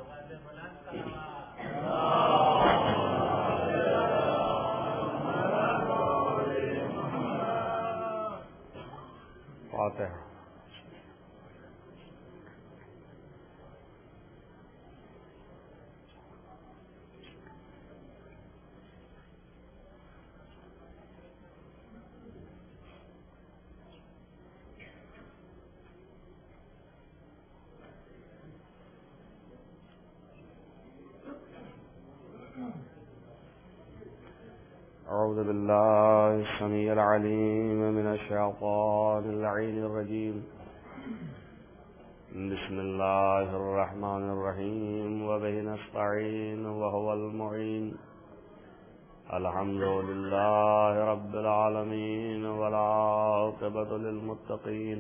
فاتحہ. أعوذ بالله السميع العليم من الشيطان اللعين الرجيم. بسم الله الرحمن الرحيم وبه نستعين وهو المعين. الحمد لله رب العالمين والعاقبة للمتقين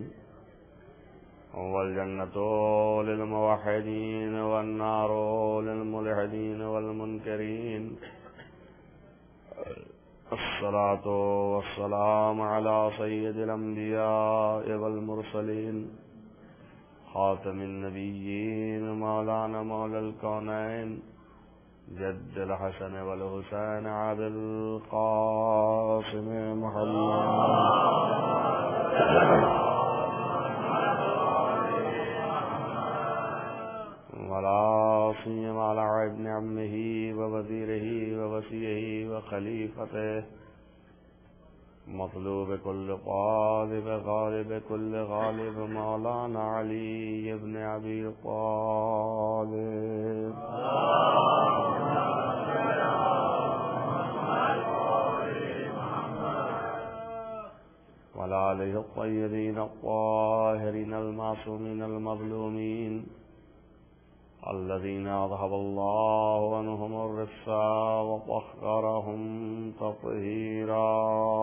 والجنة للموحدين والنار للملحدين والمنكرين. الصلاة والسلام على سيد الأنبياء والمرسلين خاتم النبيين مولانا مولى الكونين جد الحسن والحسين عبد القاسم محمد ولا سيما على ابن عمه ووزيره ووصيه وخليفته مطلوب كل طالب غالب كل غالب مولانا علي بن أبي طالب وعلى آله الطيبين الطاهرين المعصومين المظلومين الذين أذهب الله عنهم الرجس وطهرهم تطهيرا.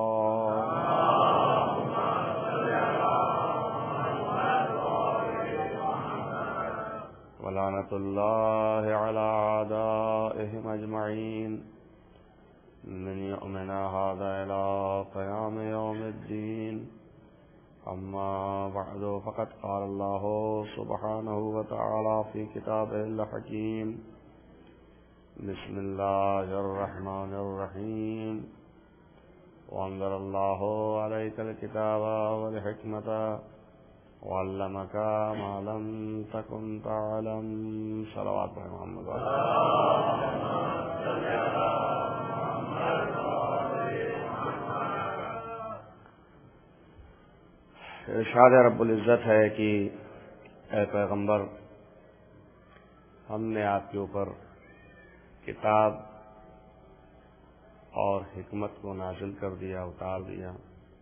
ولعنة الله على أعدائهم أجمعين من يؤمن هذا إلى قيام يوم الدين. أما بعد فقد قال الله سبحانه وتعالى في كتابه الحكيم. بسم الله الرحمن الرحيم. وأنزل الله عليك الكتاب والحكمة وعلمك ما لم تكن تعلم. صلوات محمد. ارشاد رب العزت ہے کہ اے پیغمبر، ہم نے آپ کے اوپر کتاب اور حکمت کو نازل کر دیا، اتار دیا،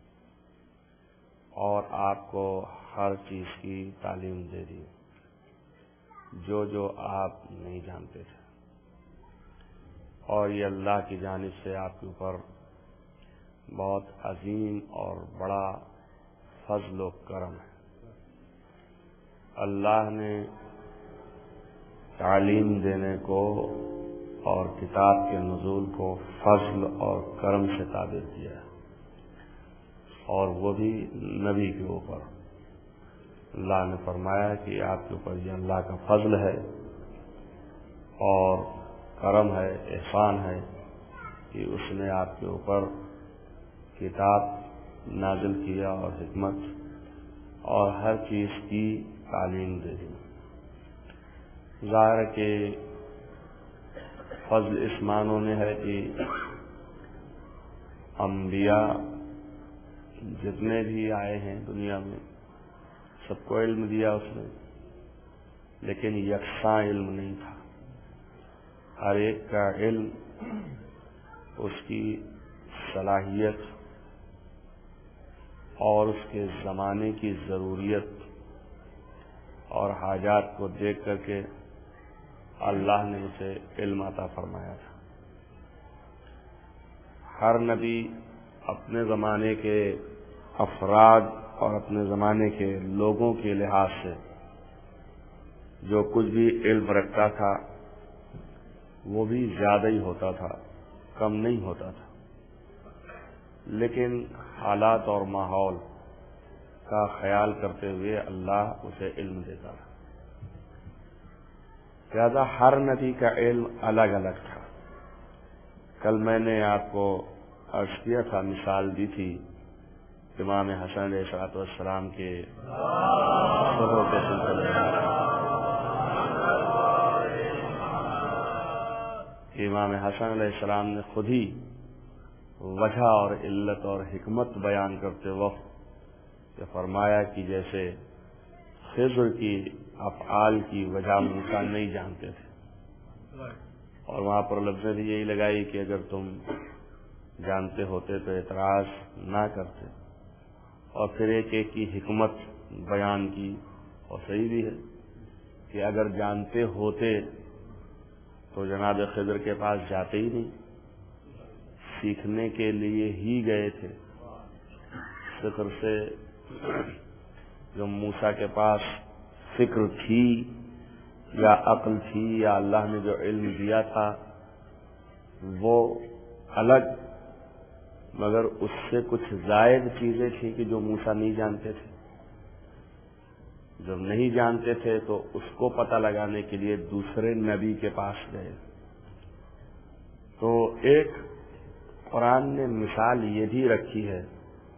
اور آپ کو ہر چیز کی تعلیم دے دی جو جو آپ نہیں جانتے تھے، اور یہ اللہ کی جانب سے آپ کے اوپر بہت عظیم اور بڑا فضل و کرم ہے. اللہ نے تعلیم دینے کو اور کتاب کے نزول کو فضل اور کرم سے تعبیر کیا ہے، اور وہ بھی نبی کے اوپر. اللہ نے فرمایا کہ آپ کے اوپر یہ اللہ کا فضل ہے اور کرم ہے، احسان ہے کہ اس نے آپ کے اوپر کتاب نازل کیا اور حکمت اور ہر چیز کی تعلیم دے دی. ظاہر کہ فضل اس معنوں میں ہے کہ انبیاء جتنے بھی آئے ہیں دنیا میں سب کو علم دیا اس نے، لیکن یکساں علم نہیں تھا. ہر ایک کا علم اس کی صلاحیت اور اس کے زمانے کی ضروریت اور حاجات کو دیکھ کر کے اللہ نے اسے علم عطا فرمایا تھا. ہر نبی اپنے زمانے کے افراد اور اپنے زمانے کے لوگوں کے لحاظ سے جو کچھ بھی علم رکھتا تھا وہ بھی زیادہ ہی ہوتا تھا، کم نہیں ہوتا تھا. لیکن حالات اور ماحول کا خیال کرتے ہوئے اللہ اسے علم دیتا تھا. لہذا ہر نبی کا علم الگ الگ تھا۔ کل میں نے آپ کو عرض کیا تھا، مثال دی تھی امام حسن علیہ السلام کے شروع کے سلسلے میں۔ امام حسن علیہ السلام نے خود ہی وجہ اور علت اور حکمت بیان کرتے وقت یہ فرمایا کہ جیسے خضر کی افعال کی وجہ موسیٰ نہیں جانتے تھے، اور وہاں پر لفظ بھی یہی لگائی کہ اگر تم جانتے ہوتے تو اعتراض نہ کرتے، اور پھر ایک ایک کی حکمت بیان کی، اور صحیح بھی ہے کہ اگر جانتے ہوتے تو جناب خضر کے پاس جاتے ہی نہیں، سیکھنے کے لیے ہی گئے تھے۔ فکر سے جو موسیٰ کے پاس فکر تھی یا عقل تھی یا اللہ نے جو علم دیا تھا وہ الگ، مگر اس سے کچھ زائد چیزیں تھیں کہ جو موسیٰ نہیں جانتے تھے۔ جب نہیں جانتے تھے تو اس کو پتہ لگانے کے لیے دوسرے نبی کے پاس گئے۔ تو ایک قرآن نے مثال یہ بھی رکھی ہے،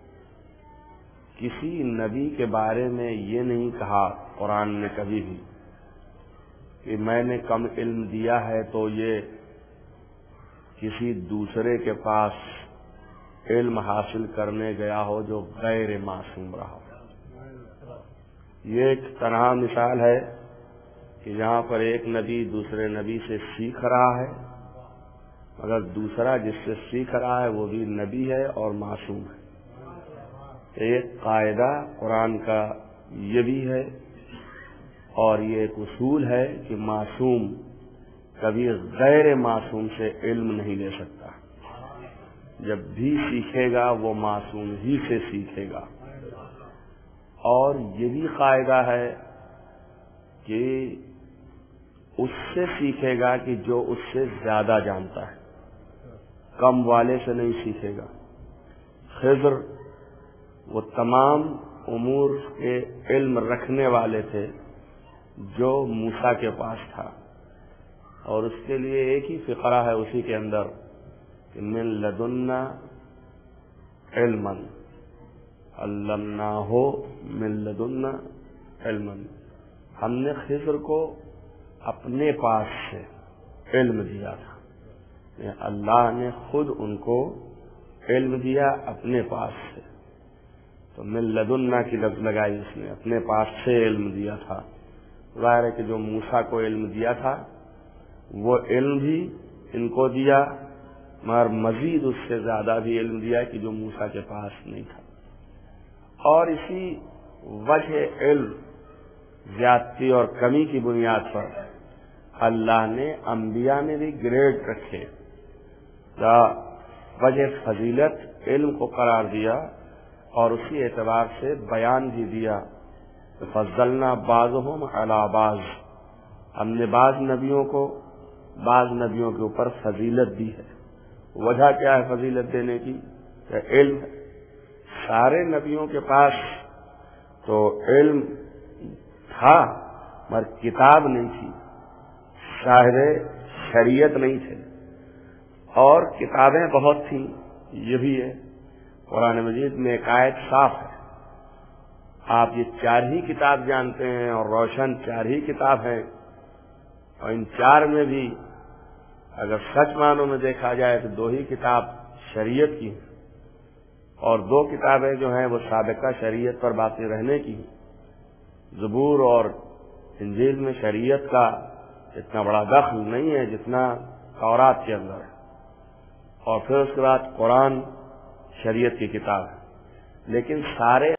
کسی نبی کے بارے میں یہ نہیں کہا قرآن نے کبھی بھی کہ میں نے کم علم دیا ہے تو یہ کسی دوسرے کے پاس علم حاصل کرنے گیا ہو جو غیر معصوم رہا ہو۔ یہ ایک تنہا مثال ہے کہ جہاں پر ایک نبی دوسرے نبی سے سیکھ رہا ہے، مگر دوسرا جس سے سیکھ رہا ہے وہ بھی نبی ہے اور معصوم ہے۔ ایک قاعدہ قرآن کا یہ بھی ہے، اور یہ ایک اصول ہے کہ معصوم کبھی غیر معصوم سے علم نہیں لے سکتا۔ جب بھی سیکھے گا وہ معصوم ہی سے سیکھے گا۔ اور یہ بھی قاعدہ ہے کہ اس سے سیکھے گا کہ جو اس سے زیادہ جانتا ہے، کم والے سے نہیں سیکھے گا۔ خضر وہ تمام امور کے علم رکھنے والے تھے جو موسیٰ کے پاس تھا، اور اس کے لیے ایک ہی فقرہ ہے اسی کے اندر کہ من لدنا علما علمناہ من لدنا علما، ہم نے خضر کو اپنے پاس سے علم دیا تھا، اللہ نے خود ان کو علم دیا اپنے پاس سے۔ تو من لدنا کی لفظ لگائی اس نے، اپنے پاس سے علم دیا تھا۔ ظاہر ہے کہ جو موسیٰ کو علم دیا تھا وہ علم بھی ان کو دیا، مگر مزید اس سے زیادہ بھی علم دیا کہ جو موسیٰ کے پاس نہیں تھا۔ اور اسی وجہ علم زیادتی اور کمی کی بنیاد پر اللہ نے انبیاء میں بھی گریڈ رکھے، وجہ فضیلت علم کو قرار دیا، اور اسی اعتبار سے بیان بھی دیا۔ فضلنا بعضهم علی بعض، ہم نے بعض نبیوں کو بعض نبیوں کے اوپر فضیلت دی ہے۔ وجہ کیا ہے فضیلت دینے کی؟ کہ علم ہے۔ سارے نبیوں کے پاس تو علم تھا مگر کتاب نہیں تھی، صاحب شریعت نہیں تھے، اور کتابیں بہت تھیں، یہ بھی ہے۔ قرآن مجید میں ایک آیت صاف ہے، آپ یہ 4 ہی کتاب جانتے ہیں اور روشن 4 ہی کتاب ہے، اور ان 4 میں بھی اگر سچ معنوں میں دیکھا جائے تو 2 ہی کتاب شریعت کی ہیں، اور 2 کتابیں جو ہیں وہ سابقہ شریعت پر باقی رہنے کی ہیں۔ زبور اور انجیل میں شریعت کا اتنا بڑا دخل نہیں ہے جتنا تورات کے اندر ہے، اور پھر اس کے بعد قرآن شریعت کی کتاب ہے، لیکن سارے